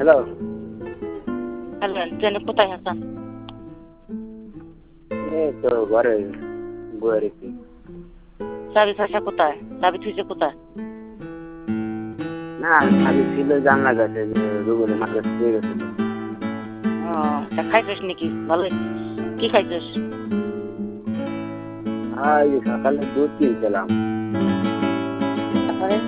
Hello. Hello, ট্রেনে কোথায় আছেন? এই তো ঘরে বয়ে রেখেছি। চাবি পয়সা কোথায়? চাবি থুইছে কোথায়? না, চাবি ছিল জানলা কাছে, রুবেলের মার কাছে দিয়ে গেছিল। ও, তা খাইছিস নাকি? ভালো কি খাইছিস? এই যে সকালে দুধ কিনছিলাম।